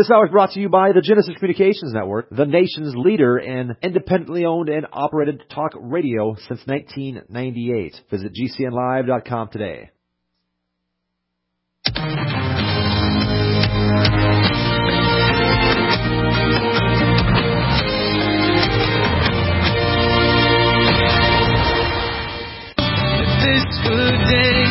This hour is brought to you by the Genesis Communications Network, the nation's leader in independently owned and operated talk radio since 1998. Visit GCNlive.com today. This good day,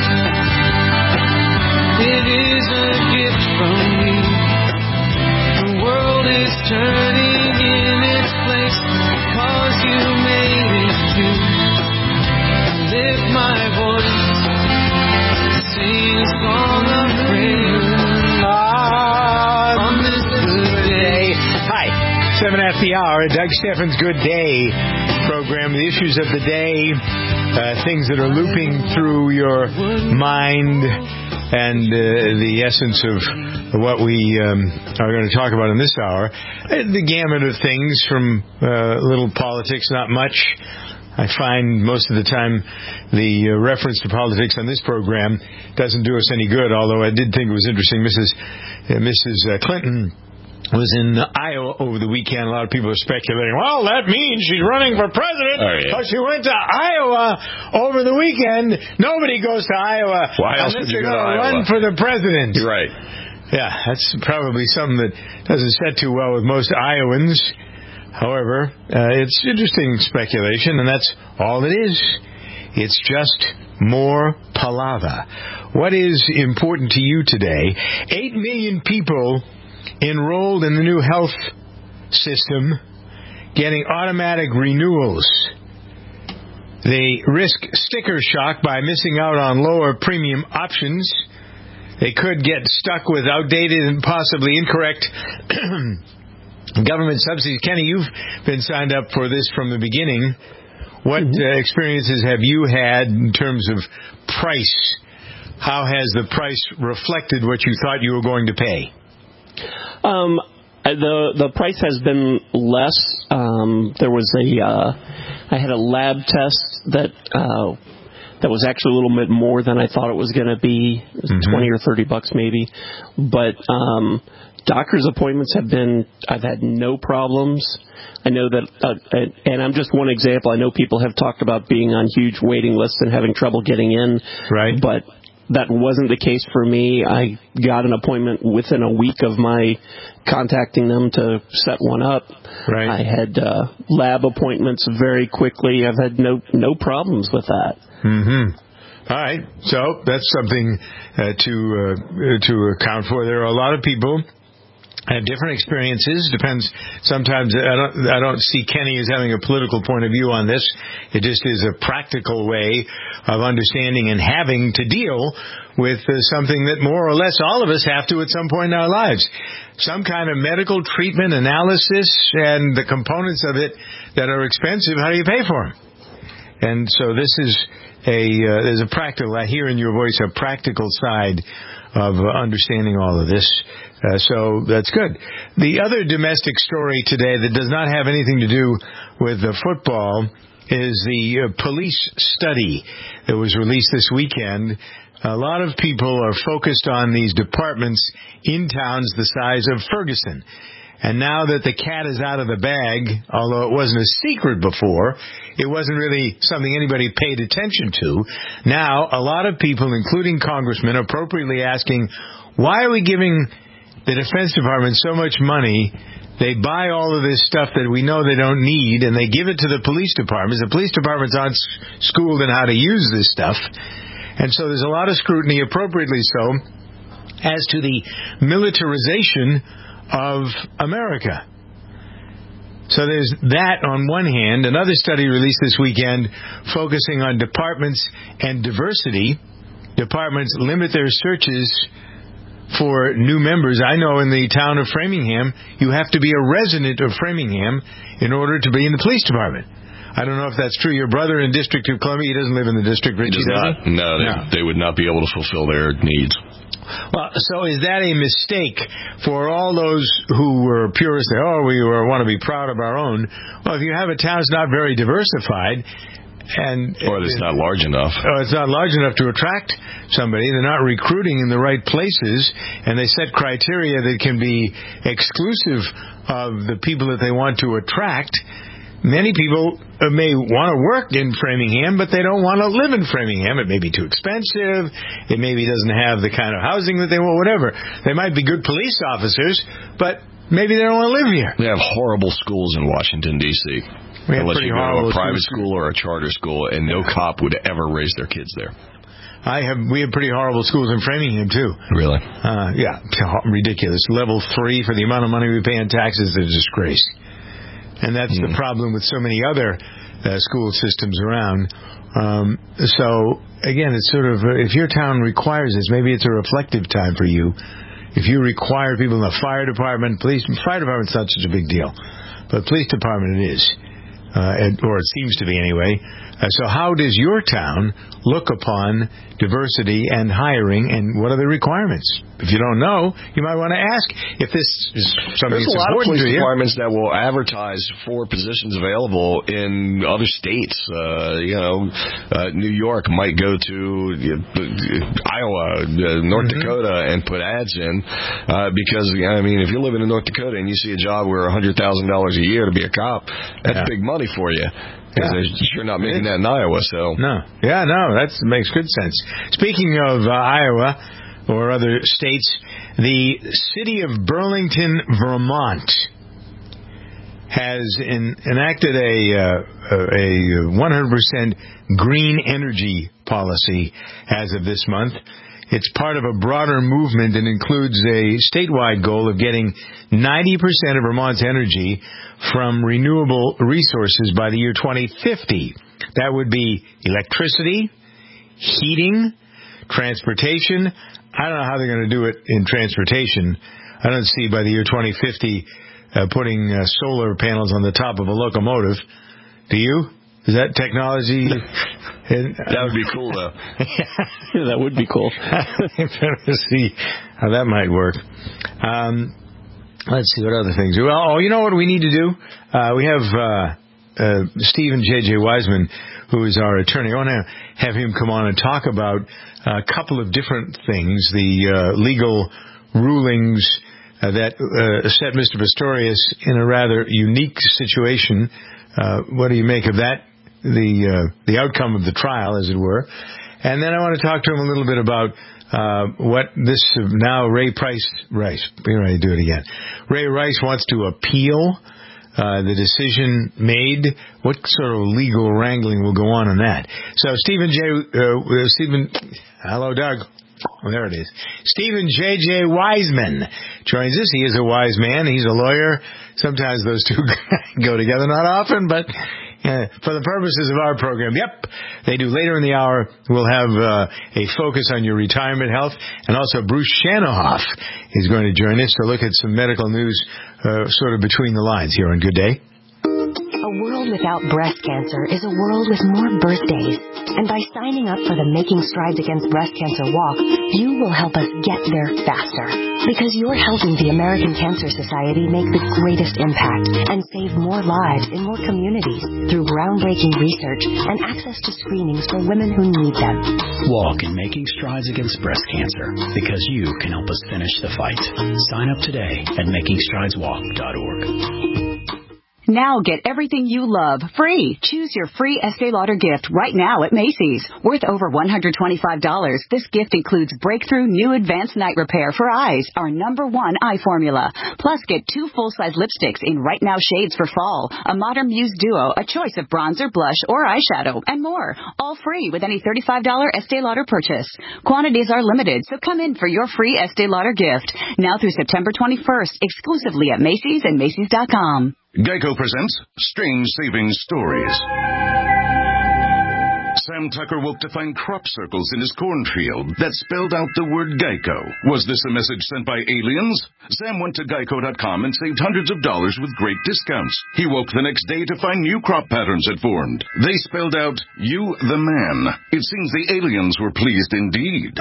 it is a gift from me. The world is turning in its place because you made it to. Lift my voice, sing a song of praise on this good day. Hi, 7 after the hour, Doug Steffens' Good Day program. The issues of the day, things that are looping through your mind, and the essence of what we are going to talk about in this hour. The gamut of things from little politics, not much. I find most of the time the reference to politics on this program doesn't do us any good, although I did think it was interesting. Mrs. Clinton was in Iowa over the weekend. A lot of people are speculating, well, that means she's running for president because she went to Iowa over the weekend. Nobody goes to Iowa unless they're going to run for the president. You're right. Yeah, that's probably something that doesn't set too well with most Iowans. However, it's interesting speculation, and that's all it is. It's just more palaver. What is important to you today? 8 million people enrolled in the new health system getting automatic renewals. They risk sticker shock by missing out on lower premium options. They could get stuck with outdated and possibly incorrect government subsidies. Kenny, you've been signed up for this from the beginning. What experiences have you had in terms of price? How has the price reflected what you thought you were going to pay? The price has been less. There was I had a lab test that was actually a little bit more than I thought it was going to be. It was $20 or $30 maybe. But doctor's appointments I've had no problems. I know that, and I'm just one example. I know people have talked about being on huge waiting lists and having trouble getting in. Right. But that wasn't the case for me. I got an appointment within a week of my contacting them to set one up. Right. I had lab appointments very quickly. I've had no problems with that. All right. So that's something to account for. There are a lot of people have different experiences. Depends. Sometimes I don't see Kenny as having a political point of view on this. It just is a practical way of understanding and having to deal with something that more or less all of us have to at some point in our lives. Some kind of medical treatment, analysis, and the components of it that are expensive. How do you pay for them? And so this is there's a practical. I hear in your voice a practical side of understanding all of this. So that's good. The other domestic story today that does not have anything to do with the football is the police study that was released this weekend. A lot of people are focused on these departments in towns the size of Ferguson. And now that the cat is out of the bag, although it wasn't a secret before, it wasn't really something anybody paid attention to. Now, a lot of people, including congressmen, appropriately asking, why are we giving the Defense Department so much money? They buy all of this stuff that we know they don't need, and they give it to the police departments. The police departments aren't schooled in how to use this stuff. And so there's a lot of scrutiny, appropriately so, as to the militarization of America. So there's that on one hand. Another study released this weekend focusing on departments and diversity. Departments limit their searches for new members. I know in the town of Framingham, you have to be a resident of Framingham in order to be in the police department. I don't know if that's true. Your brother in District of Columbia, he doesn't live in the district, Richie, does he? No, they would not be able to fulfill their needs. Well, so is that a mistake for all those who were purists? We want to be proud of our own. Well, if you have a town that's not very diversified, Or it's not large enough. Or it's not large enough to attract somebody. They're not recruiting in the right places, and they set criteria that can be exclusive of the people that they want to attract. Many people may want to work in Framingham, but they don't want to live in Framingham. It may be too expensive. It maybe doesn't have the kind of housing that they want, whatever. They might be good police officers, but maybe they don't want to live here. We have horrible schools in Washington, D.C. Unless you go to a private school or a charter school, and no cop would ever raise their kids there. We have pretty horrible schools in Framingham, too. Really? Yeah, ridiculous. Level 3 for the amount of money we pay in taxes is a disgrace. And that's the problem with so many other school systems around. So, again, it's sort of, if your town requires this, maybe it's a reflective time for you. If you require people in the fire department, fire department's not such a big deal. But police department it is. Or it seems to be anyway. So how does your town look upon diversity and hiring, and what are the requirements? If you don't know, you might want to ask if this is something that's important to you. There's a lot of police departments that will advertise for positions available in other states. New York might go to Iowa, North Dakota, and put ads in because, if you're living in North Dakota and you see a job where $100,000 a year to be a cop, that's big money for you. Because you're not making that in Iowa, so. No. Yeah, no, that makes good sense. Speaking of Iowa or other states, the city of Burlington, Vermont has enacted a 100% green energy policy as of this month. It's part of a broader movement and includes a statewide goal of getting 90% of Vermont's energy from renewable resources by the year 2050. That would be electricity, heating, transportation. I don't know how they're going to do it in transportation. I don't see by the year 2050 putting solar panels on the top of a locomotive. Do you? Is that technology? That would be cool, though. That would be cool. Let's see how that might work. Let's see what other things. Well, you know what we need to do? We have Stephen J.J. Wiseman, who is our attorney. I want to have him come on and talk about a couple of different things, the legal rulings that set Mr. Pistorius in a rather unique situation. What do you make of that? The outcome of the trial, as it were. And then I want to talk to him a little bit about what this now Ray Rice, here I do it again. Ray Rice wants to appeal the decision made. What sort of legal wrangling will go on in that? So Stephen, hello, Doug. Oh, there it is. Stephen J.J. Wiseman joins us. He is a wise man. He's a lawyer. Sometimes those two go together, not often, but for the purposes of our program, yep, they do. Later in the hour, we'll have a focus on your retirement health, and also Bruce Shanohoff is going to join us to look at some medical news sort of between the lines here on Good Day. A world without breast cancer is a world with more birthdays. And by signing up for the Making Strides Against Breast Cancer Walk, you will help us get there faster. Because you're helping the American Cancer Society make the greatest impact and save more lives in more communities through groundbreaking research and access to screenings for women who need them. Walk in Making Strides Against Breast Cancer, because you can help us finish the fight. Sign up today at makingstrideswalk.org. Now get everything you love free. Choose your free Estee Lauder gift right now at Macy's. Worth over $125, this gift includes breakthrough new advanced night repair for eyes, our #1 eye formula. Plus, get 2 full-size lipsticks in Right Now shades for fall, a Modern Muse Duo, a choice of bronzer, blush, or eyeshadow, and more. All free with any $35 Estee Lauder purchase. Quantities are limited, so come in for your free Estee Lauder gift. Now through September 21st, exclusively at Macy's and Macy's.com. Geico presents Strange Savings Stories. Sam Tucker woke to find crop circles in his cornfield that spelled out the word Geico. Was this a message sent by aliens? Sam went to Geico.com and saved hundreds of dollars with great discounts. He woke the next day to find new crop patterns had formed. They spelled out, "You the man." It seems the aliens were pleased indeed.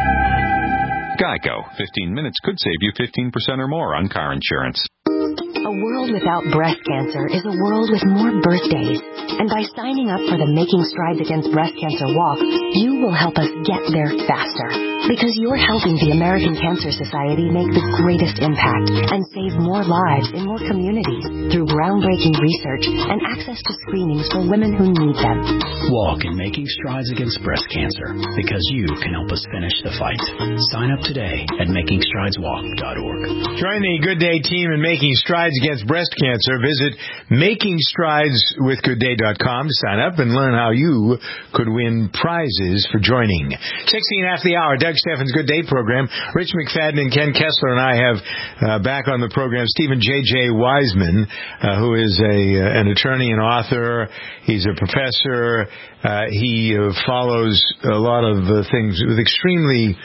Geico. 15 minutes could save you 15% or more on car insurance. A world without breast cancer is a world with more birthdays. And by signing up for the Making Strides Against Breast Cancer Walk, you will help us get there faster. Because you're helping the American Cancer Society make the greatest impact and save more lives in more communities through groundbreaking research and access to screenings for women who need them. Walk in Making Strides Against Breast Cancer, because you can help us finish the fight. Sign up today at MakingStridesWalk.org. Join the Good Day team in Making Strides Against Breast Cancer. Visit MakingStridesWithGoodDay.com to sign up and learn how you could win prizes for joining. 16 after the hour, Doug Steffens' Good Day program. Rich McFadden and Ken Kessler and I have back on the program Stephen J.J. Wiseman, who is an attorney and author. He's a professor. He follows a lot of things with extremely,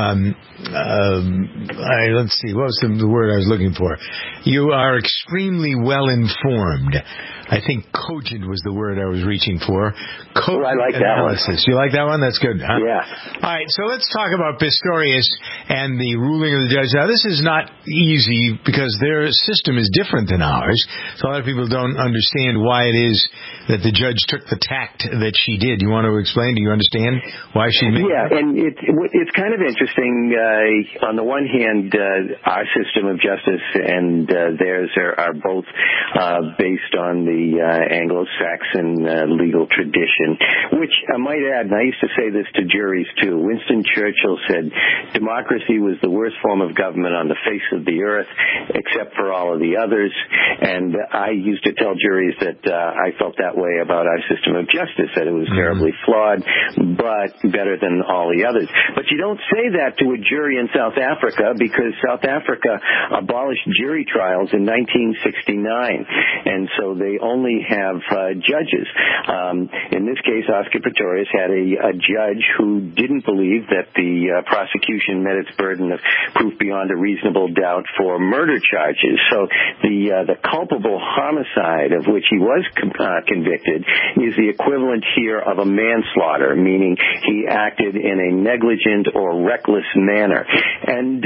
let's see, what was the word I was looking for? You are extremely well informed. I think cogent was the word I was reaching for. Cogent I like analysis. That one. You like that one? That's good, huh? Yeah. All right, so let's talk about Pistorius and the ruling of the judge. Now, this is not easy because their system is different than ours. So a lot of people don't understand why it is that the judge took the tact that she did. You want to explain? Do you understand why she made that? Yeah, and it's kind of interesting. On the one hand, our system of justice and theirs are both based on the Anglo-Saxon legal tradition, which I might add, and I used to say this to juries too, Winston Churchill said, democracy was the worst form of government on the face of the earth, except for all of the others. And I used to tell juries that I felt that way about our system of justice, that it was terribly flawed, but better than all the others. But you don't say that to a jury in South Africa, because South Africa abolished jury trials in 1969, and so they only have judges. In this case, Oscar Pistorius had a judge who didn't believe that the prosecution met its burden of proof beyond a reasonable doubt for murder charges. So the culpable homicide of which he was convicted is the equivalent here of a manslaughter, meaning he acted in a negligent or reckless manner. And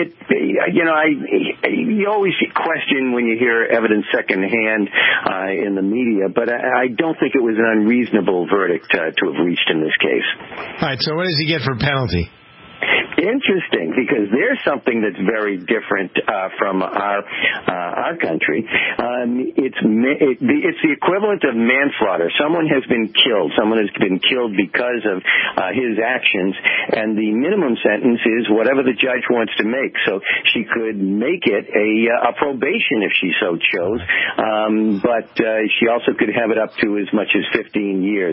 you always question when you hear evidence secondhand in the media, but I don't think it was an unreasonable verdict to have reached in this case. All right, so what does he get for penalty? Interesting, because there's something that's very different from our country. It's the equivalent of manslaughter. Someone has been killed. Someone has been killed because of his actions, and the minimum sentence is whatever the judge wants to make. So she could make it a probation if she so chose, but she also could have it up to as much as 15 years.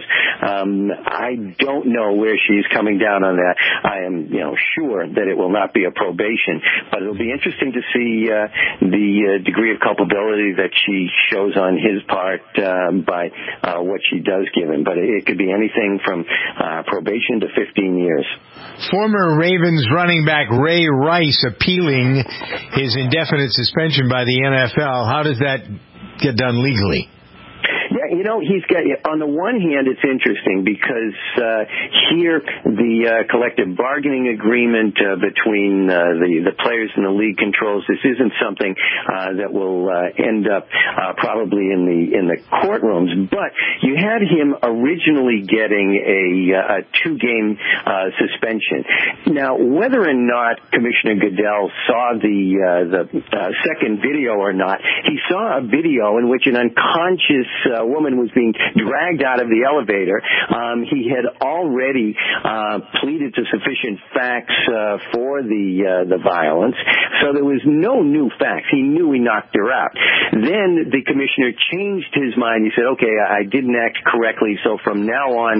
I don't know where she's coming down on that. I am, sure that it will not be a probation, but it'll be interesting to see the degree of culpability that she shows on his part by what she does give him. But it could be anything from probation to 15 years. Former Ravens running back Ray Rice appealing his indefinite suspension by the NFL. How does that get done legally? Yeah, he's got, on the one hand, it's interesting because here the collective bargaining agreement between the players and the league controls. This isn't something that will end up probably in the courtrooms. But you had him originally getting a 2-game suspension. Now, whether or not Commissioner Goodell saw the second video or not, he saw a video in which an unconscious woman was being dragged out of the elevator. He had already pleaded to sufficient facts for the violence, so there was no new facts. He knew he knocked her out. Then the commissioner changed his mind. He said, okay, I didn't act correctly, so from now on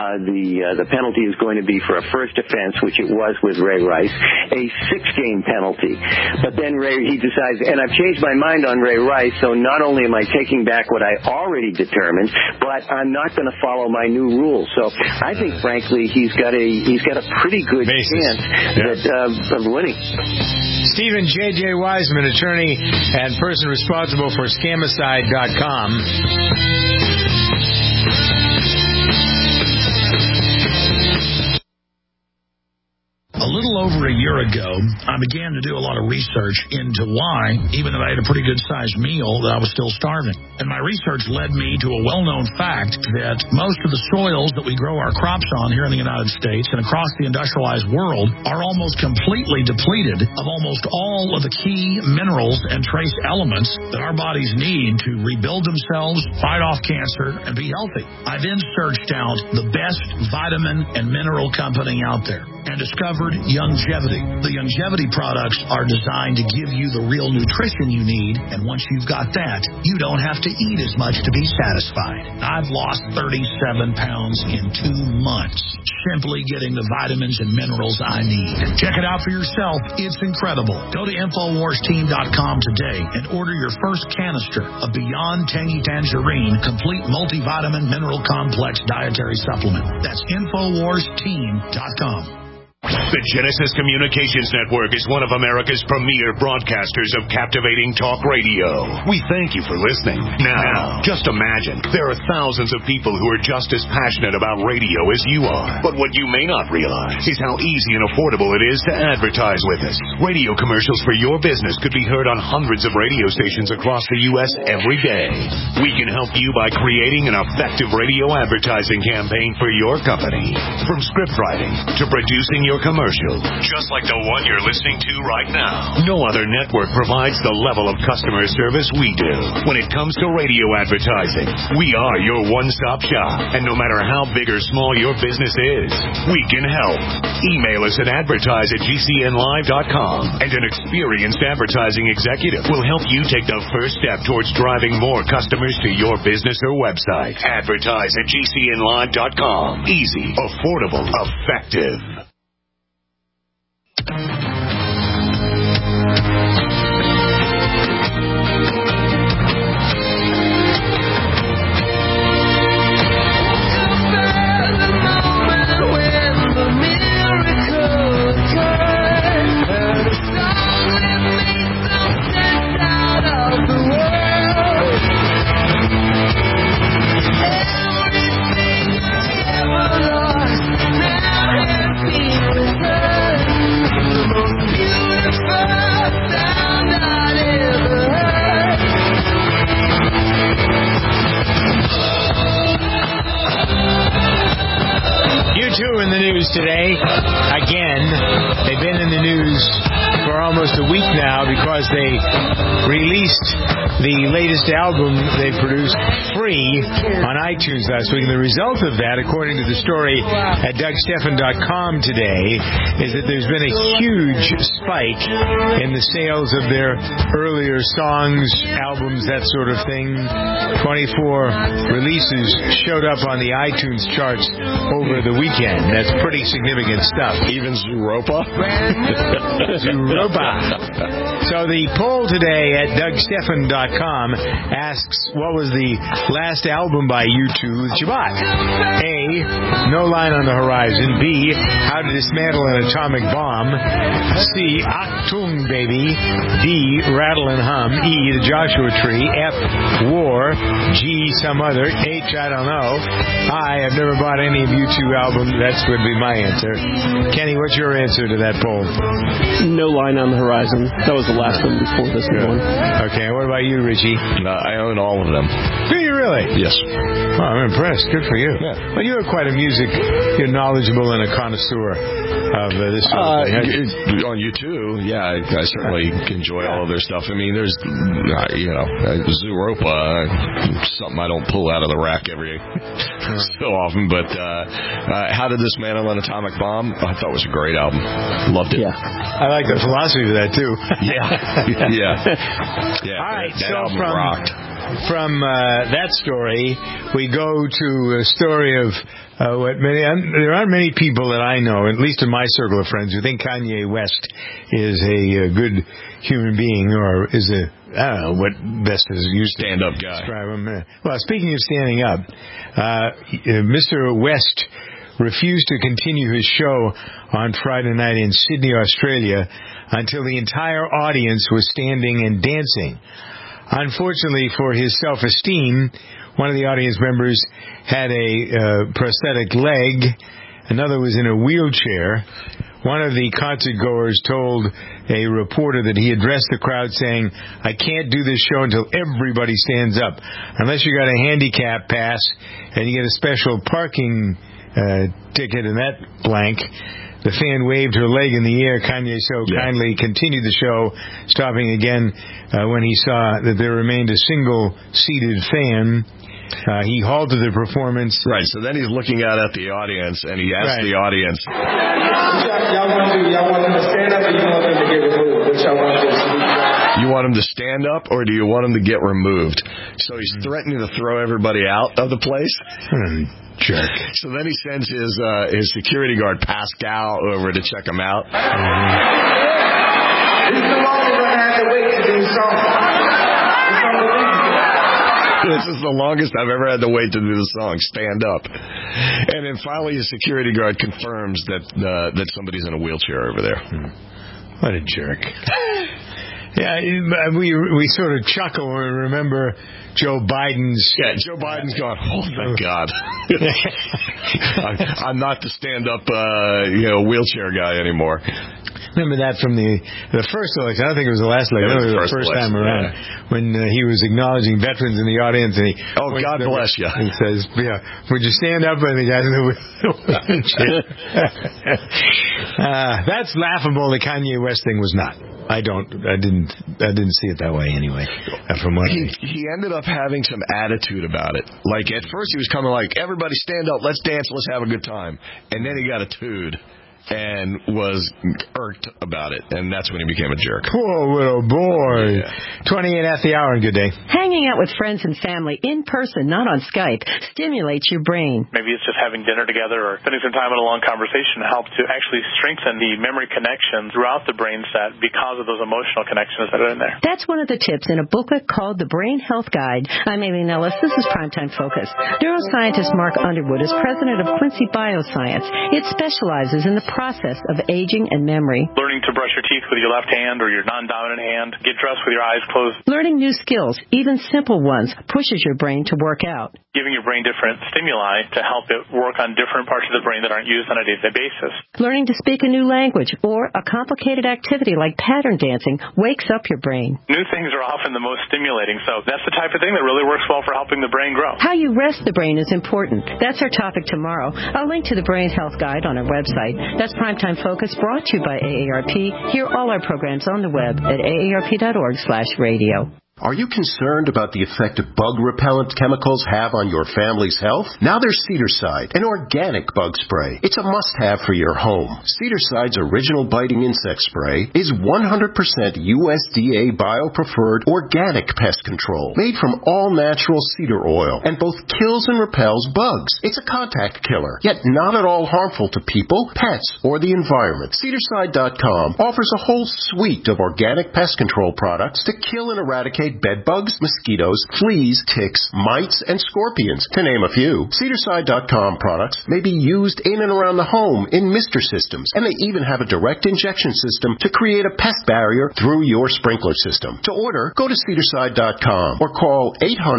the penalty is going to be for a first offense, which it was with Ray Rice, a 6-game penalty. But then he decides, and I've changed my mind on Ray Rice, so not only am I taking back what I already determined, but I'm not going to follow my new rules. So I think, frankly, he's got a pretty good chance of winning. Stephen J.J. Wiseman, attorney and person responsible for Scamicide.com. A little over a year ago, I began to do a lot of research into why, even though I had a pretty good-sized meal, that I was still starving. And my research led me to a well-known fact that most of the soils that we grow our crops on here in the United States and across the industrialized world are almost completely depleted of almost all of the key minerals and trace elements that our bodies need to rebuild themselves, fight off cancer, and be healthy. I then searched out the best vitamin and mineral company out there and discovered Youngevity. The Youngevity products are designed to give you the real nutrition you need, and once you've got that, you don't have to eat as much to be satisfied. I've lost 37 pounds in 2 months simply getting the vitamins and minerals I need. Check it out for yourself. It's incredible. Go to InfoWarsTeam.com today and order your first canister of Beyond Tangy Tangerine Complete Multivitamin Mineral Complex Dietary Supplement. That's InfoWarsTeam.com. The Genesis Communications Network is one of America's premier broadcasters of captivating talk radio. We thank you for listening. Now, just imagine, there are thousands of people who are just as passionate about radio as you are. But what you may not realize is how easy and affordable it is to advertise with us. Radio commercials for your business could be heard on hundreds of radio stations across the U.S. every day. We can help you by creating an effective radio advertising campaign for your company. From script writing to producing your commercial, just like the one you're listening to right now. No other network provides the level of customer service we do. When it comes to radio advertising, we are your one-stop shop. And no matter how big or small your business is, we can help. Email us at advertise@gcnlive.com, and an experienced advertising executive will help you take the first step towards driving more customers to your business or website. Advertise@gcnlive.com. Easy, affordable, effective. In the news today, again, they've been in the news for almost a week now because they released the latest album they produced free on iTunes last week. And the result of that, according to the story at DougStephan.com today, is that there's been a huge spike in the sales of their earlier songs, albums, that sort of thing. 24 releases showed up on the iTunes charts over the weekend. That's pretty significant stuff. Even Zooropa? Zooropa. So the poll today at DougStephan.com asks, what was the last album by U2 that you bought? A, No Line on the Horizon. B, How to Dismantle an Atomic Bomb. C, Achtung Baby. D, Rattle and Hum. E, The Joshua Tree. F, War. G, some other. H, I don't know. I have never bought any of U2 albums. That would be my answer. Kenny, what's your answer to that poll? No Line on the Horizon. That was the last one before this one. Okay, what about you, Richie? I own all of them. Do you really? Yes. Well, I'm impressed. Good for you. Yeah. Well, you're quite a you're knowledgeable and a connoisseur of this sort of thing. On U2, yeah, I certainly enjoy all of their stuff. I mean, there's, Zooropa, something I don't pull out of the rack every so often, but How to Dismantle an Atomic Bomb, I thought was a great album. Loved it. Yeah. I like the philosophy of that, too. Yeah. All right, that so album rocked. From that story, we go to a story of there aren't many people that I know, at least in my circle of friends, who think Kanye West is a good human being, or is I don't know what best is used to stand-up guy. Describe him. Well, speaking of standing up, Mr. West refused to continue his show on Friday night in Sydney, Australia, until the entire audience was standing and dancing. Unfortunately for his self-esteem, one of the audience members had a prosthetic leg, another was in a wheelchair. One of the concert goers told a reporter that he addressed the crowd saying, "I can't do this show until everybody stands up. Unless you got a handicap pass and you get a special parking ticket in that blank." The fan waved her leg in the air. Kanye kindly continued the show, stopping again when he saw that there remained a single-seated fan. He halted the performance. Right, so then he's looking out at the audience, and he asked the audience, y'all want him to stand up or you want him to get removed? Which y'all want this? You want him to stand up or do you want him to get removed? So he's threatening to throw everybody out of the place. Jerk. So then he sends his security guard Pascal over to check him out. This is the longest I had to wait to do something. This is the longest I've ever had to wait to do the song. Stand up. And then finally his security guard confirms that somebody's in a wheelchair over there. What a jerk. Yeah, we sort of chuckle when we remember Joe Biden's... Yeah, Joe Biden's going, oh, thank God. I'm not the stand-up wheelchair guy anymore. Remember that from the first election. I don't think it was the last election. It was the first time around when he was acknowledging veterans in the audience. And God bless you. He says, would you stand up? And the guys in the wheelchair. That's laughable. The Kanye West thing was not. I didn't see it that way anyway. From what he ended up having some attitude about it. Like at first he was coming like, everybody stand up, let's dance, let's have a good time. And then he got a tood and was irked about it, and that's when he became a jerk. Poor little boy. 28 at the hour, and good day. Hanging out with friends and family in person, not on Skype, stimulates your brain. Maybe it's just having dinner together or spending some time in a long conversation helps to actually strengthen the memory connections throughout the brain set because of those emotional connections that are in there. That's one of the tips in a booklet called The Brain Health Guide. I'm Amy Nellis. This is Primetime Focus. Neuroscientist Mark Underwood is president of Quincy Bioscience. It specializes in the process of aging and memory. Learning to brush your teeth with your left hand or your non-dominant hand, get dressed with your eyes closed. Learning new skills, even simple ones, pushes your brain to work out. Giving your brain different stimuli to help it work on different parts of the brain that aren't used on a day-to-day basis. Learning to speak a new language or a complicated activity like pattern dancing wakes up your brain. New things are often the most stimulating, so that's the type of thing that really works well for helping the brain grow. How you rest the brain is important. That's our topic tomorrow. I'll link to the Brain Health Guide on our website. That's Primetime Focus, brought to you by AARP. Hear all our programs on the web at aarp.org/radio. Are you concerned about the effect bug repellent chemicals have on your family's health? Now there's Cedarside, an organic bug spray. It's a must-have for your home. Cedarside's original biting insect spray is 100% USDA bio-preferred organic pest control, made from all-natural cedar oil, and both kills and repels bugs. It's a contact killer, yet not at all harmful to people, pets, or the environment. Cedarside.com offers a whole suite of organic pest control products to kill and eradicate bed bugs, mosquitoes, fleas, ticks, mites, and scorpions, to name a few. Cedarside.com products may be used in and around the home in mister systems, and they even have a direct injection system to create a pest barrier through your sprinkler system. To order, go to Cedarside.com or call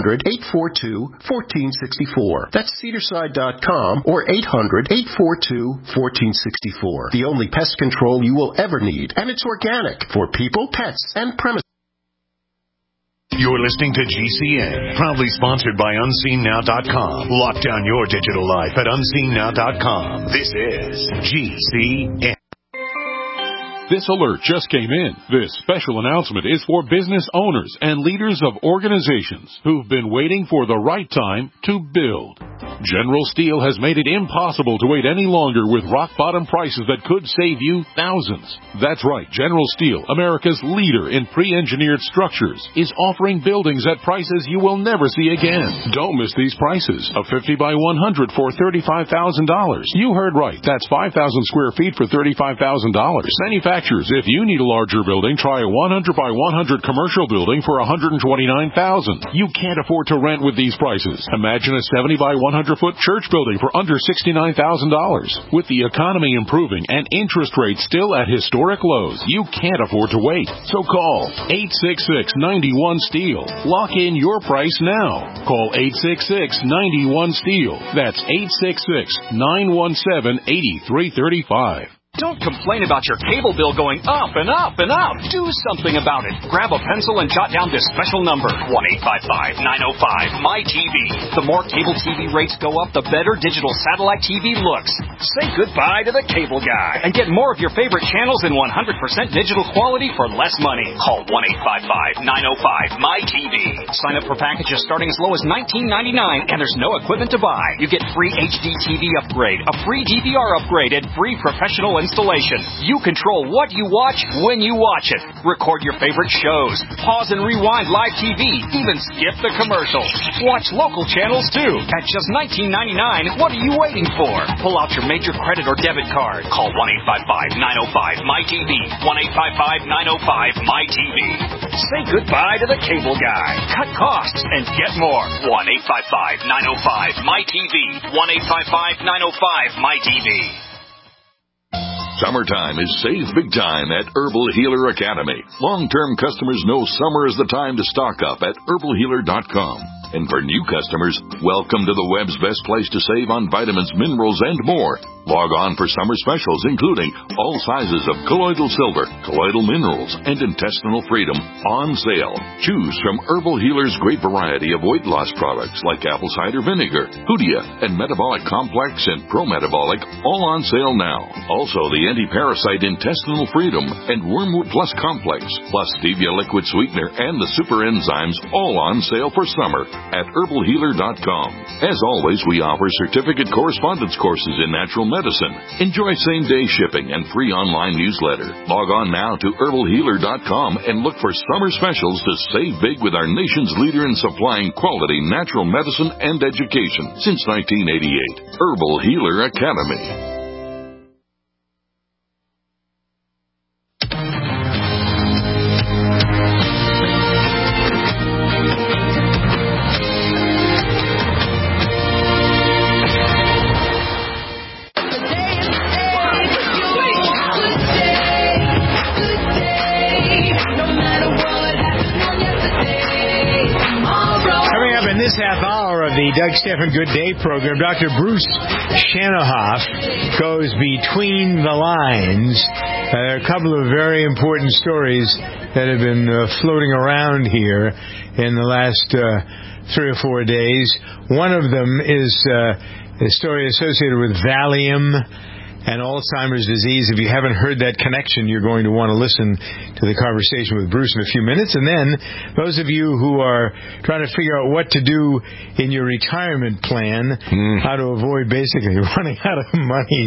800-842-1464. That's Cedarside.com or 800-842-1464. The only pest control you will ever need, and it's organic for people, pets, and premises. You're listening to GCN, proudly sponsored by UnseenNow.com. Lock down your digital life at UnseenNow.com. This is GCN. This alert just came in. This special announcement is for business owners and leaders of organizations who've been waiting for the right time to build. General Steel has made it impossible to wait any longer with rock-bottom prices that could save you thousands. That's right. General Steel, America's leader in pre-engineered structures, is offering buildings at prices you will never see again. Don't miss these prices. A 50 by 100 for $35,000. You heard right. That's 5,000 square feet for $35,000. Manufacturers, if you need a larger building, try a 100 by 100 commercial building for $129,000. You can't afford to rent with these prices. Imagine a 70 by 100-foot church building for under $69,000. With the economy improving and interest rates still at historic lows, you can't afford to wait. So call 866-91-STEEL. Lock in your price now. Call 866-91-STEEL. That's 866-917-8335. Don't complain about your cable bill going up and up and up. Do something about it. Grab a pencil and jot down this special number, 1-855-905-MyTV. The more cable TV rates go up, the better digital satellite TV looks. Say goodbye to the cable guy and get more of your favorite channels in 100% digital quality for less money. Call 1-855-905-MyTV. Sign up for packages starting as low as $19.99, and there's no equipment to buy. You get free HD TV upgrade, a free DVR upgrade, and free professional installation. You control what you watch when you watch it. Record your favorite shows. Pause and rewind live TV. Even skip the commercials. Watch local channels too. At just $19.99, what are you waiting for? Pull out your major credit or debit card. Call 1-855-905-MyTV. 1-855-905-MyTV. Say goodbye to the cable guy. Cut costs and get more. 1-855-905-MyTV. 1-855-905-MyTV. Summertime is save big time at Herbal Healer Academy. Long-term customers know summer is the time to stock up at herbalhealer.com. And for new customers, welcome to the web's best place to save on vitamins, minerals, and more. Log on for summer specials, including all sizes of colloidal silver, colloidal minerals, and intestinal freedom on sale. Choose from Herbal Healer's great variety of weight loss products like apple cider vinegar, Hoodia, and Metabolic Complex and Pro-Metabolic, all on sale now. Also, the anti-parasite intestinal freedom and Wormwood Plus Complex, plus stevia liquid sweetener and the super enzymes, all on sale for summer at herbalhealer.com. As always, we offer certificate correspondence courses in natural medicine. Enjoy same-day shipping and free online newsletter. Log on now to herbalhealer.com and look for summer specials to save big with our nation's leader in supplying quality natural medicine and education since 1988. Herbal Healer Academy. The Doug Stephan Good Day program, Dr. Bruce Shanoff goes between the lines. There are a couple of very important stories that have been floating around here in the last 3 or 4 days. One of them is a story associated with Valium and Alzheimer's disease. If you haven't heard that connection, you're going to want to listen to the conversation with Bruce in a few minutes. And then those of you who are trying to figure out what to do in your retirement plan, how to avoid basically running out of money.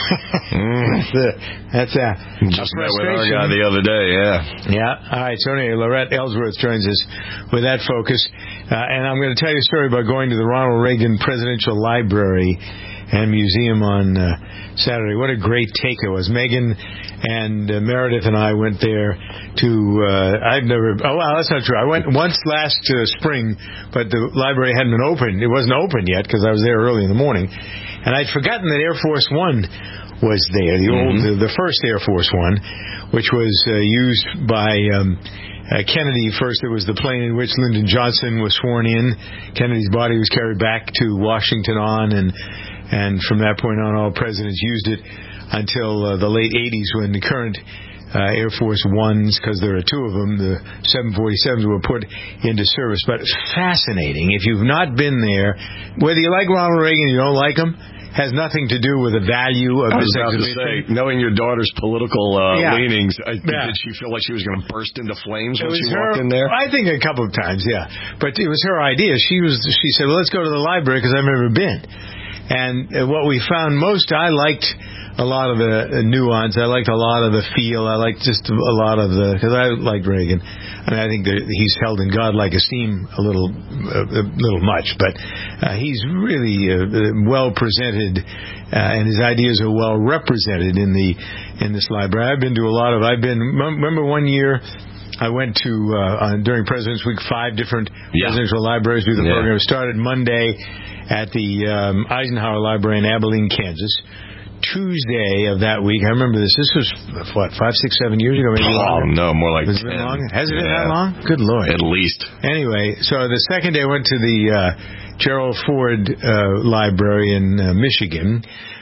That's a just met with our guy the other day, Yeah. All right. So anyway, Lorette Ellsworth joins us with that focus. And I'm going to tell you a story about going to the Ronald Reagan Presidential Library and Museum on Saturday. What a great take it was. Megan and Meredith and I went there to, that's not true. I went once last spring, but the library hadn't been open. It wasn't open yet because I was there early in the morning. And I'd forgotten that Air Force One was there, the first Air Force One, which was used by Kennedy. First, it was the plane in which Lyndon Johnson was sworn in. Kennedy's body was carried back to Washington and from that point on, all presidents used it until the late 80s when the current Air Force Ones, because there are 2 of them, the 747s were put into service. But fascinating. If you've not been there, whether you like Ronald Reagan or you don't like him, has nothing to do with the value of this exhibition. Knowing your daughter's political leanings, did she feel like she was going to burst into flames when she walked in there? I think a couple of times, yeah. But it was her idea. She said, well, let's go to the library because I've never been. And what we found most, I liked a lot of the nuance. I liked a lot of the feel. I liked just a lot of because I liked Reagan. I mean, I think that he's held in godlike esteem a little much, but he's really well presented, and his ideas are well represented in this library. Remember one year I went to, during President's Week, 5 different presidential libraries do the program. It started Monday at the Eisenhower Library in Abilene, Kansas. Tuesday of that week, I remember this. This was, 5, 6, 7 years ago, maybe longer. No, more like 10. Has it been that long? Good Lord. At least. Anyway, so the second day I went to the Gerald Ford Library in Michigan.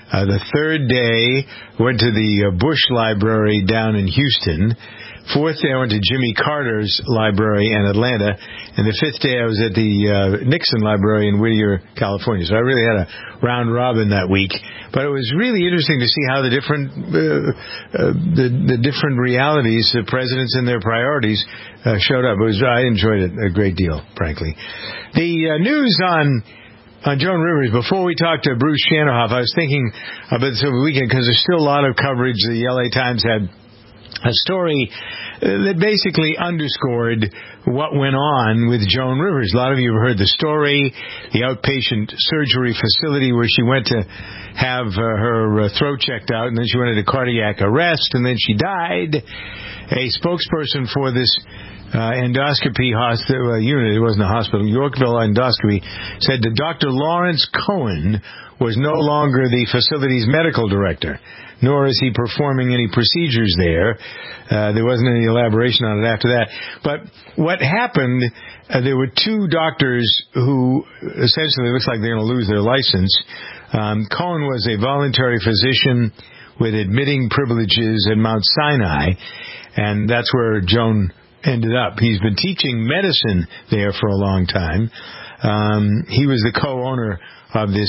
The third day, went to the Bush Library down in Houston. Fourth day, I went to Jimmy Carter's library in Atlanta. And the fifth day, I was at the Nixon Library in Whittier, California. So I really had a round robin that week. But it was really interesting to see how the different the different realities, the presidents and their priorities showed up. I enjoyed it a great deal, frankly. The news on Joan Rivers, before we talked to Bruce Shanoff, I was thinking about this over the weekend because there's still a lot of coverage. The LA Times had a story that basically underscored what went on with Joan Rivers. A lot of you have heard the story, the outpatient surgery facility where she went to have her throat checked out, and then she went into cardiac arrest, and then she died. A spokesperson for this endoscopy unit, it wasn't a hospital, Yorkville Endoscopy, said that Dr. Lawrence Cohen was no longer the facility's medical director, nor is he performing any procedures there. There wasn't any elaboration on it after that. But what happened, there were two doctors who essentially looks like they're going to lose their license. Cohen was a voluntary physician with admitting privileges at Mount Sinai, and that's where Joan ended up. He's been teaching medicine there for a long time. He was the co-owner of this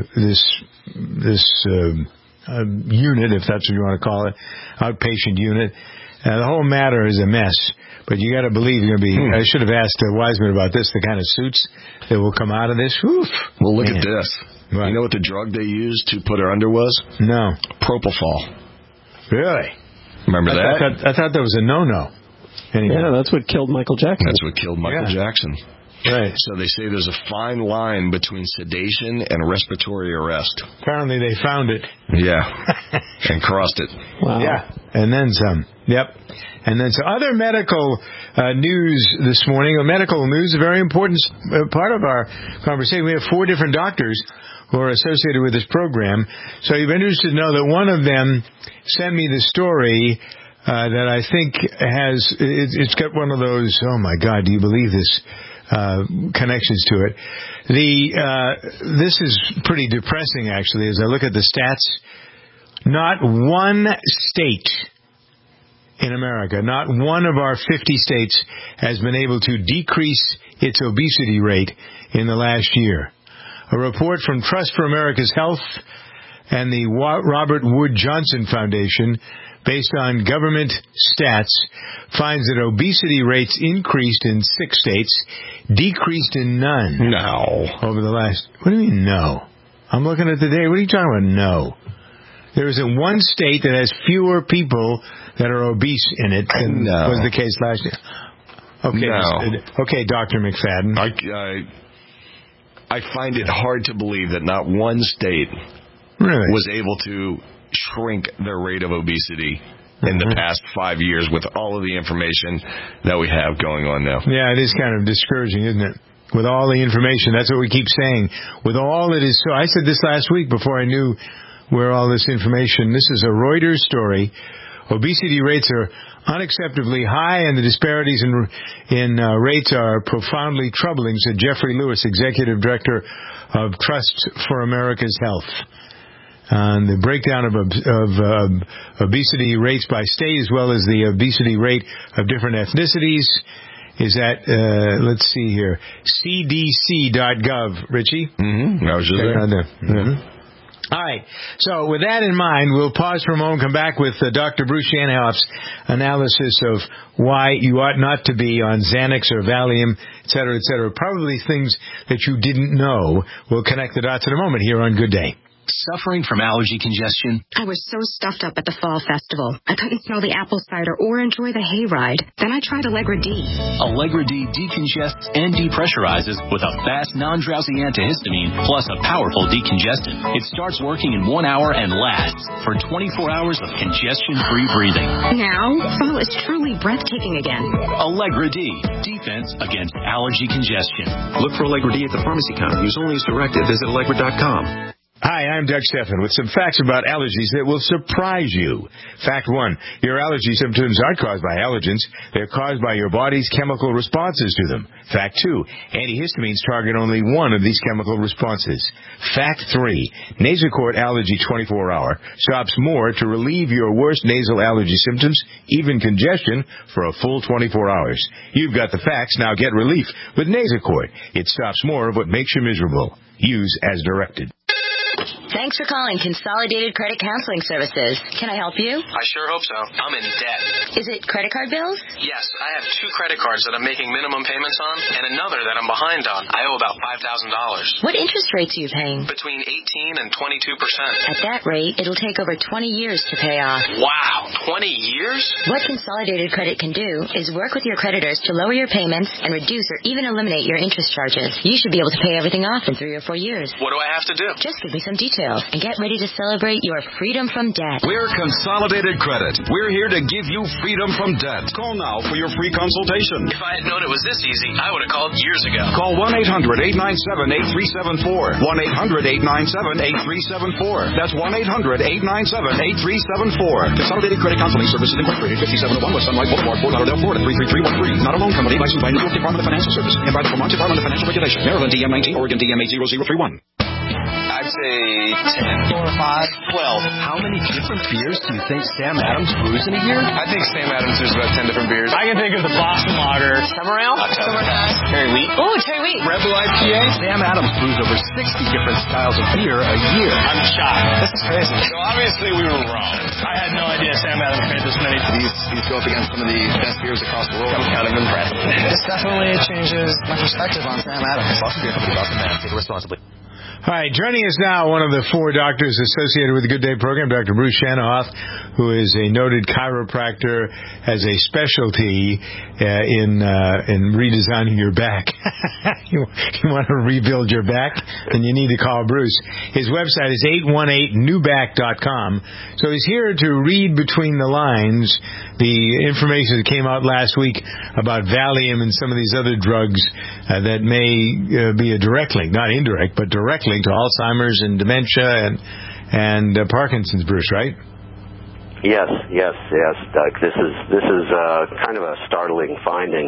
unit, if that's what you want to call it, outpatient unit. The whole matter is a mess, but you got to believe you're going to be. I should have asked Wiseman about this. The kind of suits that will come out of this. Oof. Well, look at this. Right. You know what the drug they used to put her under was? No. Propofol. Really? Remember that? I thought that was a no-no. Anyway. Yeah, that's what killed Michael Jackson. That's what killed Michael Jackson. Right. So they say there's a fine line between sedation and respiratory arrest. Apparently they found it. Yeah. And crossed it. Wow. Yeah. And then some. Yep. And then some other medical news this morning. Medical news is a very important part of our conversation. We have 4 different doctors who are associated with this program. So you've been interested to know that one of them sent me the story that I think it's got one of those, oh my God, do you believe this? Connections to it. This is pretty depressing, actually, as I look at the stats. Not one state in America, not one of our 50 states has been able to decrease its obesity rate in the last year. A report from Trust for America's Health and the Robert Wood Johnson Foundation, based on government stats, finds that obesity rates increased in 6 states, decreased in none. No. Over the last... What do you mean, no? I'm looking at the data. What are you talking about, no? There isn't one state that has fewer people that are obese in it than was the case last year. Okay, okay, Dr. McFadden. I find it hard to believe that not one state was able to shrink their rate of obesity in the past 5 years with all of the information that we have going on now. Yeah, it is kind of discouraging, isn't it? With all the information, that's what we keep saying. With all it is, so I said this last week before I knew where all this information, this is a Reuters story. Obesity rates are unacceptably high, and the disparities in rates are profoundly troubling, said Jeffrey Lewis, Executive Director of Trust for America's Health. The breakdown of obesity rates by state, as well as the obesity rate of different ethnicities, is at, let's see here, cdc.gov. Richie? Mm-hmm. I was just there. Mm-hmm. All right. So with that in mind, we'll pause for a moment, come back with Dr. Bruce Shanoff's analysis of why you ought not to be on Xanax or Valium, et cetera, et cetera. Probably things that you didn't know. We'll connect the dots in a moment here on Good Day. Suffering from allergy congestion? I was so stuffed up at the fall festival. I couldn't smell the apple cider or enjoy the hayride. Then I tried Allegra D. Allegra D decongests and depressurizes with a fast, non-drowsy antihistamine plus a powerful decongestant. It starts working in 1 hour and lasts for 24 hours of congestion-free breathing. Now, fall is truly breathtaking again. Allegra D. Defense against allergy congestion. Look for Allegra D at the pharmacy counter. Use only as directed. Visit Allegra.com. Hi, I'm Doug Stephan with some facts about allergies that will surprise you. Fact 1, your allergy symptoms aren't caused by allergens. They're caused by your body's chemical responses to them. Fact 2, antihistamines target only one of these chemical responses. Fact 3, Nasacort Allergy 24-hour stops more to relieve your worst nasal allergy symptoms, even congestion, for a full 24 hours. You've got the facts, now get relief with Nasacort. It stops more of what makes you miserable. Use as directed. Thanks for calling Consolidated Credit Counseling Services. Can I help you? I sure hope so. I'm in debt. Is it credit card bills? Yes, I have 2 credit cards that I'm making minimum payments on and another that I'm behind on. I owe about $5,000. What interest rates are you paying? Between 18 and 22%. At that rate, it'll take over 20 years to pay off. Wow, 20 years? What Consolidated Credit can do is work with your creditors to lower your payments and reduce or even eliminate your interest charges. You should be able to pay everything off in 3 or 4 years. What do I have to do? Just give me some details and get ready to celebrate your freedom from debt. We're Consolidated Credit. We're here to give you freedom from debt. Call now for your free consultation. If I had known it was this easy, I would have called years ago. Call 1-800-897-8374. 1-800-897-8374. That's 1-800-897-8374. Consolidated Credit Counseling Services Incorporated, 5701 West Sunlight Boulevard, Fort Lauderdale, Florida, 33313. Not a loan company licensed by New York Department of Financial Services and by the Vermont Department of Financial Regulation. Maryland DM 19, Oregon DM 80031. I'd say 10. 4 or 5. 12. How many different beers do you think Sam Adams brews in a year? I think Sam Adams brews about 10 different beers. I can think of the Boston Lager. Summer Ale? Oktoberfest. Cherry Wheat. Oh, Cherry Wheat. Rebel IPA? Sam Adams brews over 60 different styles of beer a year. I'm shocked. This is crazy. So obviously we were wrong. I had no idea Sam Adams made this many. These go up against some of the best beers across the world. I'm kind of impressed. This definitely changes my perspective on Sam Adams. Boston Beer Company, Boston, Mass. Take it responsibly. All right, joining us now, one of the 4 doctors associated with the Good Day program, Dr. Bruce Shanoff, who is a noted chiropractor, has a specialty in redesigning your back. you want to rebuild your back, then you need to call Bruce. His website is 818newback.com. So he's here to read between the lines the information that came out last week about Valium and some of these other drugs that may be a direct link, not indirect, but direct link to Alzheimer's and dementia and Parkinson's, Bruce, right? Yes, Doug. This is kind of a startling finding.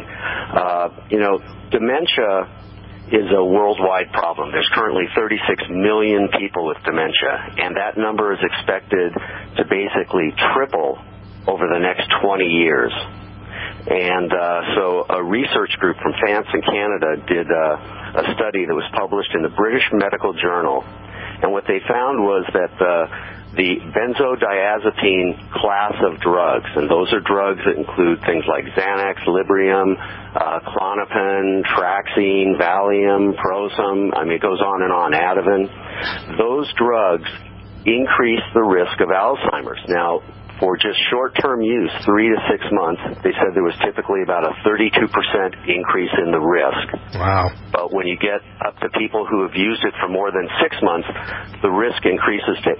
Dementia is a worldwide problem. There's currently 36 million people with dementia, and that number is expected to basically triple over the next 20 years. And so a research group from France and Canada did a study that was published in the British Medical Journal, and what they found was that the benzodiazepine class of drugs, and those are drugs that include things like Xanax, Librium, Klonopin, Traxine, Valium, Prosum, it goes on and on, Ativan. Those drugs increase the risk of Alzheimer's. Now, for just short-term use, 3 to 6 months, they said there was typically about a 32% increase in the risk. Wow. But when you get up to people who have used it for more than 6 months, the risk increases to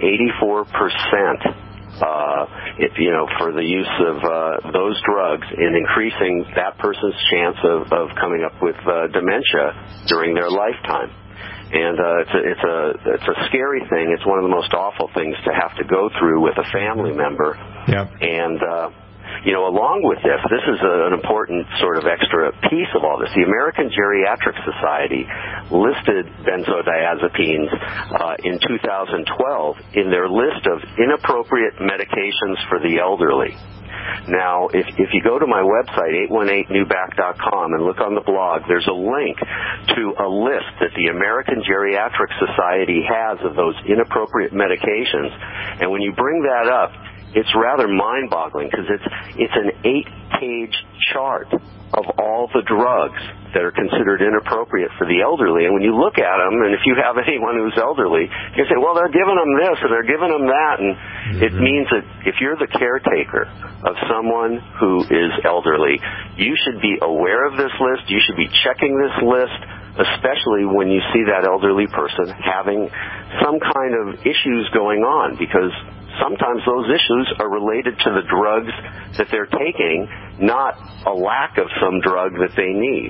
84%. For the use of those drugs, in increasing that person's chance of coming up with dementia during their lifetime. And it's a scary thing. It's one of the most awful things to have to go through with a family member. Yep. And along with this is an important sort of extra piece of all this. The American Geriatric Society listed benzodiazepines in 2012 in their list of inappropriate medications for the elderly. Now, if you go to my website, 818newback.com, and look on the blog, there's a link to a list that the American Geriatric Society has of those inappropriate medications. And when you bring that up, it's rather mind-boggling because it's an 8-page chart of all the drugs that are considered inappropriate for the elderly. And when you look at them, and if you have anyone who's elderly, you say, well, they're giving them this or they're giving them that. And it means that if you're the caretaker of someone who is elderly, you should be aware of this list. You should be checking this list, especially when you see that elderly person having some kind of issues going on, because sometimes those issues are related to the drugs that they're taking, not a lack of some drug that they need.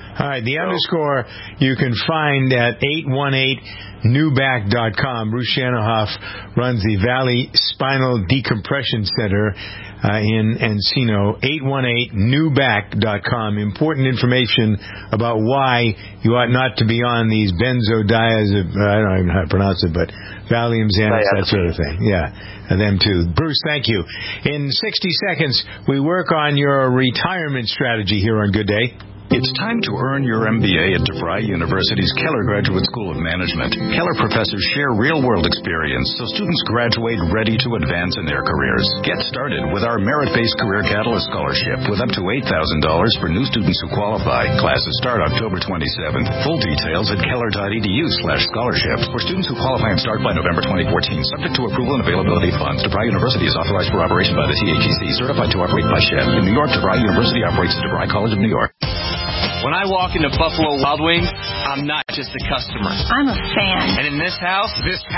All right, the underscore you can find at 818newback.com. Bruce Shanohoff runs the Valley Spinal Decompression Center in Encino. 818newback.com. Important information about why you ought not to be on these benzodiazepines. I don't even know how to pronounce it, but Valium, Xanax, that sort of thing. Yeah, them too. Bruce, thank you. In 60 seconds, we work on your retirement strategy here on Good Day. It's time to earn your MBA at DeVry University's Keller Graduate School of Management. Keller professors share real-world experience so students graduate ready to advance in their careers. Get started with our merit-based Career Catalyst Scholarship with up to $8,000 for new students who qualify. Classes start October 27th. Full details at keller.edu/scholarships. For students who qualify and start by November 2014, subject to approval and availability of funds. DeVry University is authorized for operation by the TATC, certified to operate by SHED. In New York, DeVry University operates the DeVry College of New York. When I walk into Buffalo Wild Wings, I'm not just a customer. I'm a fan. And in this house,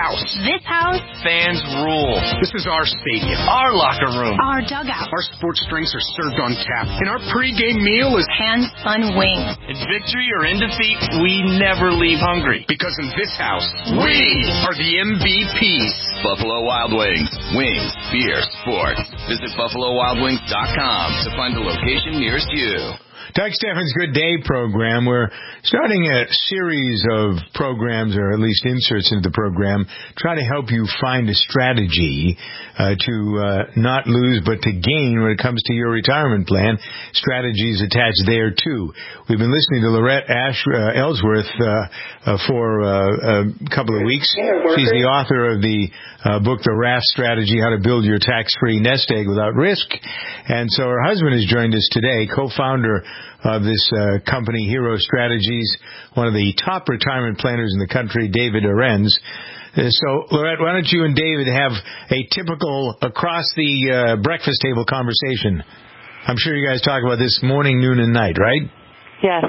fans rule. This is our stadium. Our locker room. Our dugout. Our sports drinks are served on tap. And our pregame meal is hand-spun wings. In victory or in defeat, we never leave hungry. Because in this house, we are the MVPs. Buffalo Wild Wings. Wings, beer, sports. Visit BuffaloWildWings.com to find the location nearest you. Doug Steffens' Good Day program. We're starting a series of programs, or at least inserts into the program, try to help you find a strategy to not lose but to gain when it comes to your retirement plan. Strategies attached there, too. We've been listening to Lorette Ellsworth for a couple of weeks. She's the author of the book, The Raft Strategy, How to Build Your Tax-Free Nest Egg Without Risk. And so her husband has joined us today, co-founder of this company, Hero Strategies, one of the top retirement planners in the country, David Arends. So, Lorette, why don't you and David have a typical across-the breakfast table conversation? I'm sure you guys talk about this morning, noon, and night, right? Yes.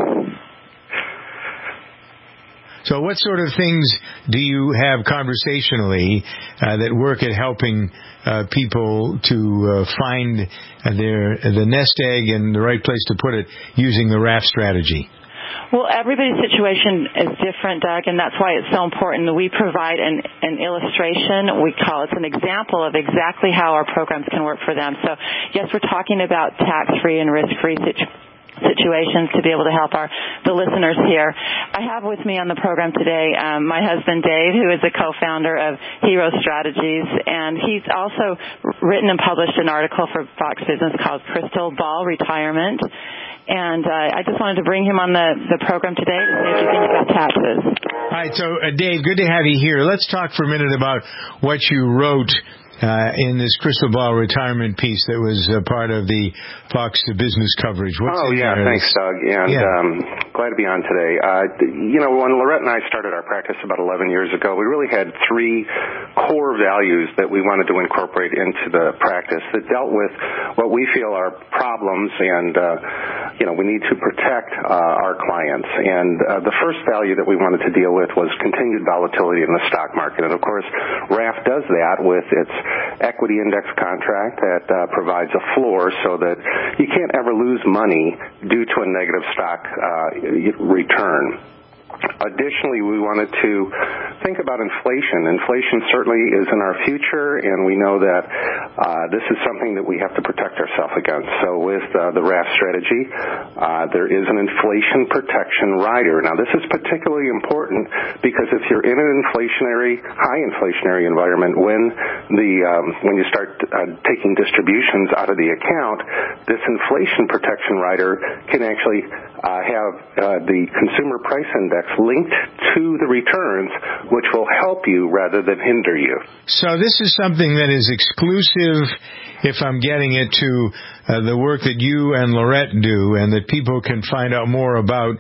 So what sort of things do you have conversationally that work at helping people to find the nest egg and the right place to put it using the RAFT strategy? Well, everybody's situation is different, Doug, and that's why it's so important that we provide an illustration. We call it an example of exactly how our programs can work for them. So, yes, we're talking about tax-free and risk-free situations to be able to help the listeners here. I have with me on the program today my husband Dave, who is a co-founder of Hero Strategies, and he's also written and published an article for Fox Business called Crystal Ball Retirement. And I just wanted to bring him on the program today to see what you think about taxes. All right, so Dave, good to have you here. Let's talk for a minute about what you wrote in this Crystal Ball retirement piece that was part of the Fox Business coverage. Thanks, Doug, and glad to be on today. When Lorette and I started our practice about 11 years ago, we really had three core values that we wanted to incorporate into the practice that dealt with what we feel are problems, and we need to protect our clients. And the first value that we wanted to deal with was continued volatility in the stock market, and of course, RAFT does that with its equity index contract that provides a floor so that you can't ever lose money due to a negative stock return. Additionally, we wanted to think about inflation. Inflation certainly is in our future, and we know that this is something that we have to protect ourselves against. So with the RAFT strategy, there is an inflation protection rider. Now, this is particularly important because if you're in an high inflationary environment, when you start taking distributions out of the account, this inflation protection rider can actually have the consumer price index linked to the returns, which will help you rather than hinder you. So this is something that is exclusive, if I'm getting it, to the work that you and Lorette do, and that people can find out more about.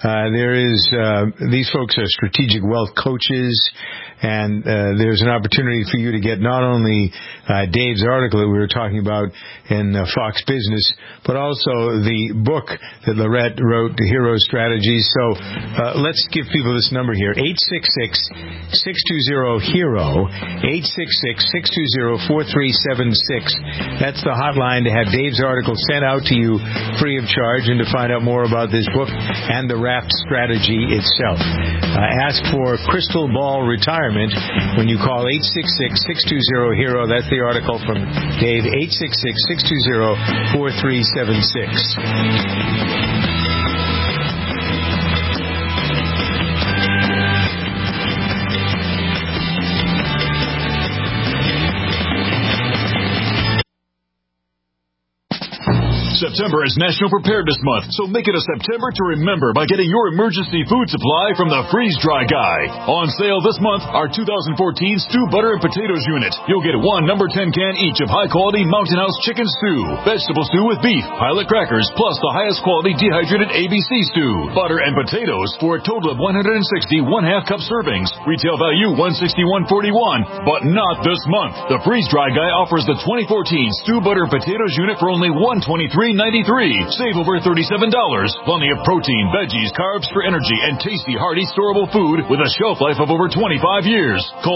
These folks are strategic wealth coaches, and there's an opportunity for you to get not only Dave's article that we were talking about in Fox Business, but also the book that Lorette wrote, The Hero Strategies. So let's give people this number here, 866-620-HERO, 866-620-4376. That's the hotline to have Dave Dave's article sent out to you free of charge, and to find out more about this book and the RAFT strategy itself. Ask for Crystal Ball Retirement when you call 866-620-HERO. That's the article from Dave, 866-620-4376. September is National Preparedness Month, so make it a September to remember by getting your emergency food supply from the Freeze Dry Guy. On sale this month, our 2014 Stew Butter and Potatoes unit. You'll get one number 10 can each of high-quality Mountain House chicken stew, vegetable stew with beef, pilot crackers, plus the highest quality dehydrated ABC stew, butter and potatoes for a total of 160 1/2 cup servings. Retail value $161.41, but not this month. The Freeze Dry Guy offers the 2014 Stew Butter and Potatoes unit for only $123.93. Save over $37. Plenty of protein, veggies, carbs for energy, and tasty, hearty, storable food with a shelf life of over 25 years. Call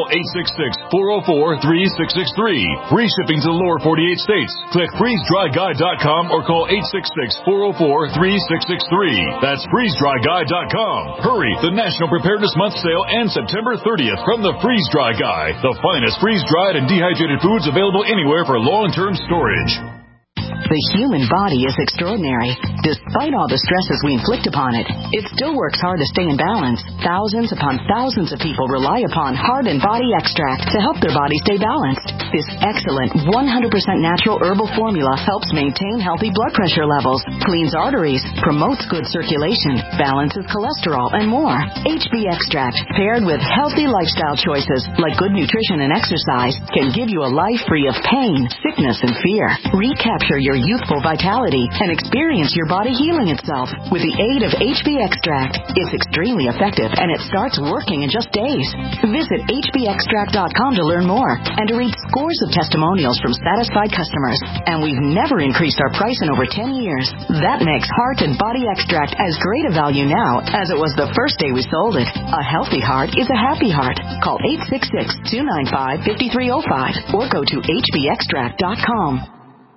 866-404-3663. Free shipping to the lower 48 states. Click freezedryguy.com or call 866-404-3663. That's freezedryguy.com. Hurry! The National Preparedness Month sale ends September 30th from the Freeze Dry Guy. The finest freeze-dried and dehydrated foods available anywhere for long-term storage. The human body is extraordinary. Despite all the stresses we inflict upon it, it still works hard to stay in balance. Thousands upon thousands of people rely upon Heart and Body Extract to help their body stay balanced. This excellent 100% natural herbal formula helps maintain healthy blood pressure levels, cleans arteries, promotes good circulation, balances cholesterol, and more. HB Extract, paired with healthy lifestyle choices like good nutrition and exercise, can give you a life free of pain, sickness, and fear. Recapture your youthful vitality and experience your body healing itself with the aid of HB Extract. It's extremely effective, and it starts working in just days. Visit hbextract.com to learn more and to read scores of testimonials from satisfied customers. And we've never increased our price in over 10 years. That makes Heart and Body Extract as great a value now as it was the first day we sold it. A healthy heart is a happy heart. Call 866-295-5305 or go to hbextract.com.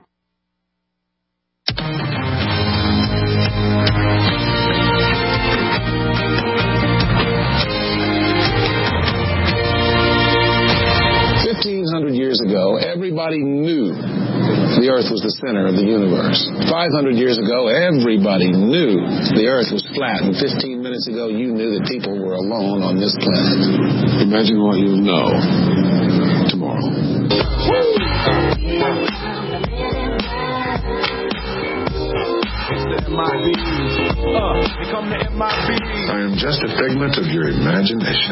Years ago, everybody knew the Earth was the center of the universe. 500 years ago, everybody knew the Earth was flat. And 15 minutes ago, you knew that people were alone on this planet. Imagine what you'll know tomorrow. I am just a figment of your imagination.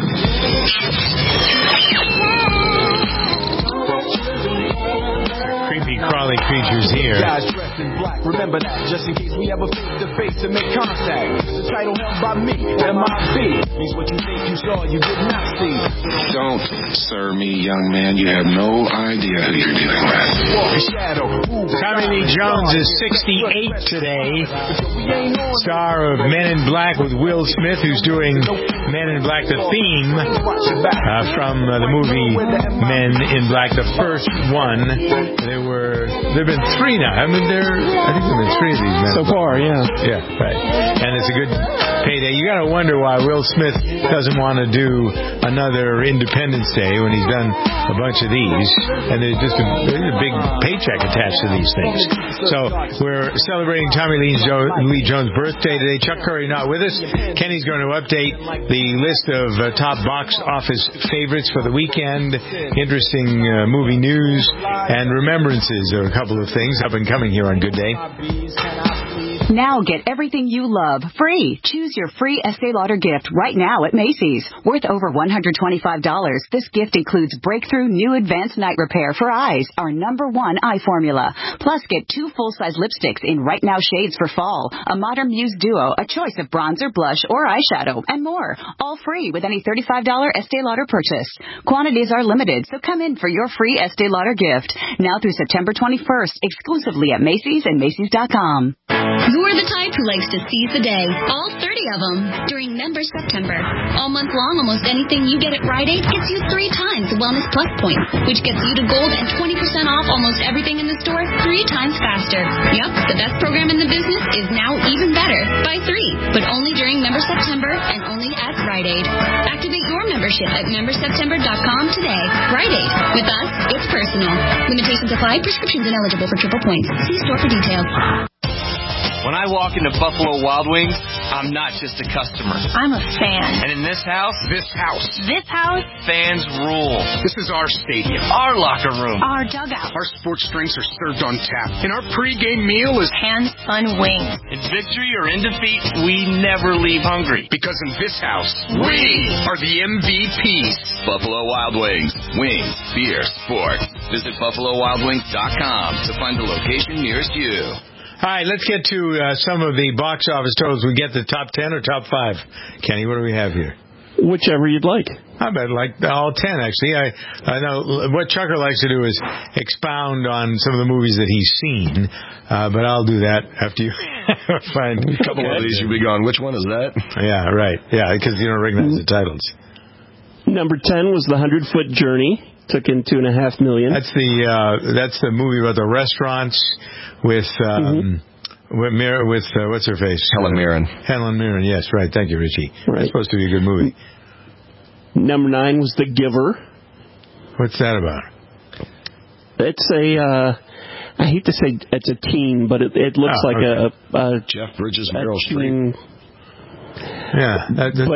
Creepy crawling creatures here. Guys dressed in black, remember that, just in case we ever face to face to make contact. The title held by me, MIB, means what you think you saw, you did not see. Don't sir me, young man. You have no idea who you're dealing with. Tommy Lee Jones is 68 today. Star of Men in Black with Will Smith, who's doing Men in Black, the theme from the movie Men in Black, the first one. There've been three now. I think there've been three of these men so far. Yeah, right. And it's a good payday. You got to wonder why Will Smith doesn't want to do another Independence Day when he's done a bunch of these, and there's just a big paycheck attached to these things. So we're celebrating Tommy Lee Jones' birthday today. Chuck Curry not with us. Kenny's going to update the list of top box office favorites for the weekend, interesting movie news, and remembrances of a couple of things up and coming here on Good Day. Now get everything you love free. Choose your free Estee Lauder gift right now at Macy's. Worth over $125. This gift includes breakthrough new advanced night repair for eyes, our #1 eye formula. Plus, get 2 full-size lipsticks in Right Now shades for fall, a Modern Muse duo, a choice of bronzer, blush, or eyeshadow, and more. All free with any $35 Estee Lauder purchase. Quantities are limited, so come in for your free Estee Lauder gift. Now through September 21st, exclusively at Macy's and Macy's.com. You're the type who likes to seize the day. All 30 of them during Member September. All month long, almost anything you get at Rite Aid gets you 3 times the Wellness Plus points, which gets you to gold and 20% off almost everything in the store 3 times faster. Yep, the best program in the business is now even better by 3, but only during Member September and only at Rite Aid. Activate your membership at memberseptember.com today. Rite Aid. With us, it's personal. Limitations apply. Prescriptions ineligible for triple points. See store for details. When I walk into Buffalo Wild Wings, I'm not just a customer. I'm a fan. And in this house, fans rule. This is our stadium. Our locker room. Our dugout. Our sports drinks are served on tap. And our pregame meal is Hands Fun Wings. In victory or in defeat, we never leave hungry. because in this house, we are the MVPs. Buffalo Wild Wings. Wings, beer, sports. Visit BuffaloWildWings.com to find the location nearest you. All right, let's get to some of the box office totals. We get the top 10 or top 5? Kenny, what do we have here? Whichever you'd like. I bet like all 10, actually. I know what Chucker likes to do is expound on some of the movies that he's seen, but I'll do that after you find a couple of these. You'll be gone. Which one is that? Yeah, right. Yeah, because you don't recognize the titles. Number 10 was The 100-Foot Journey. Took in $2.5 million. That's the movie about the restaurants with what's her face? Helen Mirren. Helen Mirren. Yes, right. Thank you, Richie. Right. It's supposed to be a good movie. Number 9 was The Giver. What's that about? It's I hate to say it's a teen, but it looks like a Jeff Bridges, Meryl Streep. Yeah,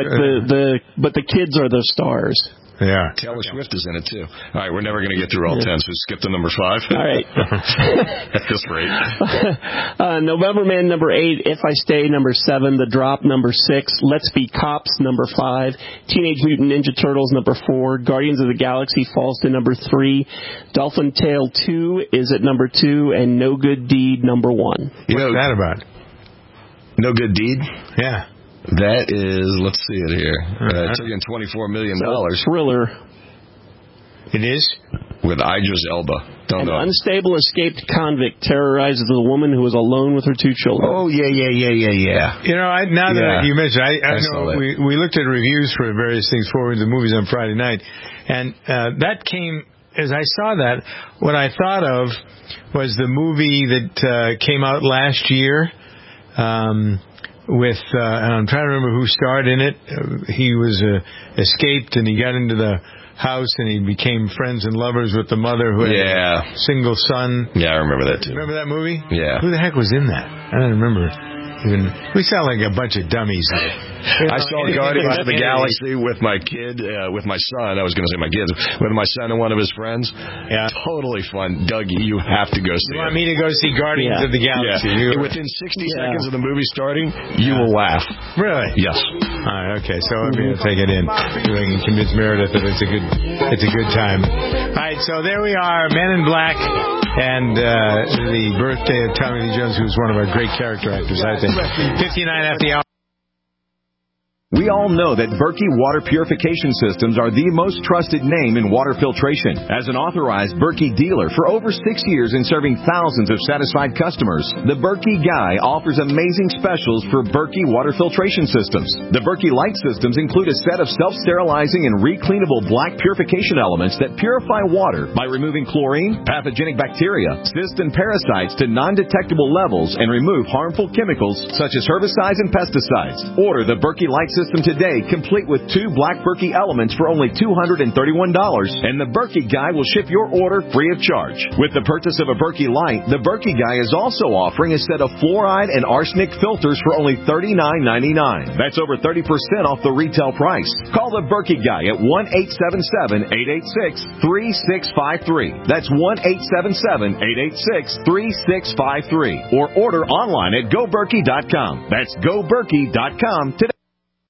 but the kids are the stars. Yeah. Taylor Swift is in it, too. All right, we're never going to get through all 10, so skip to number 5. All right. At this rate. November Man, number 8. If I Stay, number 7. The Drop, number 6. Let's Be Cops, number 5. Teenage Mutant Ninja Turtles, number 4. Guardians of the Galaxy falls to number 3. Dolphin Tale 2 is at number 2. And No Good Deed, number 1. What's that about? No Good Deed? Yeah. That is, let's see it here. It took in $24 million. Thriller. It is? With Idris Elba. An unstable escaped convict terrorizes a woman who is alone with her 2 children. Oh, yeah. You know, now that you mentioned it, I know we looked at reviews for various things for the movies on Friday night, and that came, as I saw that, what I thought of was the movie that came out last year, with and I'm trying to remember who starred in it. He was escaped and he got into the house and he became friends and lovers with the mother who had a single son. Yeah, I remember that too. Remember that movie? Yeah. Who the heck was in that? I don't remember. We sound like a bunch of dummies. I saw Guardians of the Galaxy with my kid, with my son. I was going to say my kids, with my son and one of his friends. Yeah. Totally fun. Doug, you have to go see it. You want me to go see Guardians of the Galaxy? Yeah. Within 60 seconds of the movie starting, you will laugh. Really? Yes. All right, okay. So I'm going to take it in. So I can convince Meredith that it's a good time. All right, so there we are, Men in Black, and the birthday of Tommy Lee Jones, who's one of our great character actors, I think. 59 after the hour. We all know that Berkey Water Purification Systems are the most trusted name in water filtration. As an authorized Berkey dealer for over 6 years and serving thousands of satisfied customers, the Berkey Guy offers amazing specials for Berkey Water Filtration Systems. The Berkey Light Systems include a set of self-sterilizing and recleanable black purification elements that purify water by removing chlorine, pathogenic bacteria, cysts, and parasites to non-detectable levels and remove harmful chemicals such as herbicides and pesticides. Order the Berkey Light System today, complete with 2 black Berkey elements for only $231, and the Berkey Guy will ship your order free of charge. With the purchase of a Berkey Light, the Berkey Guy is also offering a set of fluoride and arsenic filters for only $39.99. That's over 30% off the retail price. Call the Berkey Guy at 1-877-886-3653. That's 1-877-886-3653. Or order online at GoBerkey.com. That's GoBerkey.com today.